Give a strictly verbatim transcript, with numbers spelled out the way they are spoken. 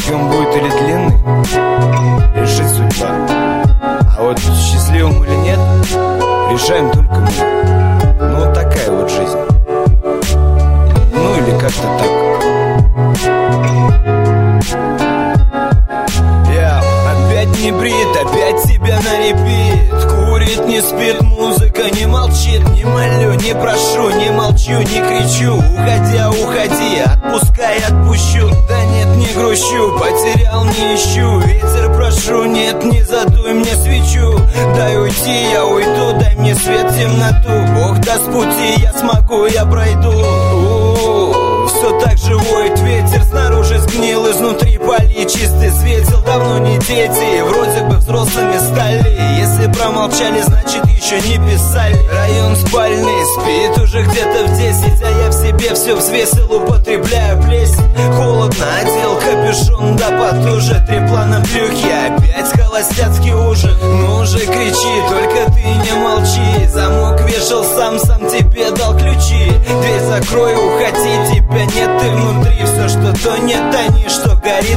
короткий он будет или длинный, решит судьба. А вот счастливым или нет, решаем только мы. Ну вот такая вот жизнь. Ну или как-то так. Я опять не брит, опять тебя на репит. Курит, не спит, музыка не молчит. Не молю, не прошу, не молчу, не кричу. Уходя, уходи, отпускай, отпущу. Да нет, не грущу, потерял, не ищу. Ветер прошу, нет, не задуй мне свечу. Дай уйти, я уйду, дай мне свет, темноту. Бог даст пути, я смогу, я пройду. У-у-у. Все так же воет ветер, снаружи сгнил, изнутри поли чистый светил. Давно не дети, вроде бы взрослыми стали. Если промолчали, значит еще не писали. Район спальный, спит уже где-то в десять. А я в себе все взвесил, употребляю плесень. Холодно, одел капюшон, да потуже. Три плана в брюхе, опять холостяцкий ужин. Ну уже кричи, только ты не молчи. Замок вешал сам, сам тебе дал ключи. Дверь закрой, уходи, тебя нет, ты внутри. Все, что тонет, тони, что горит,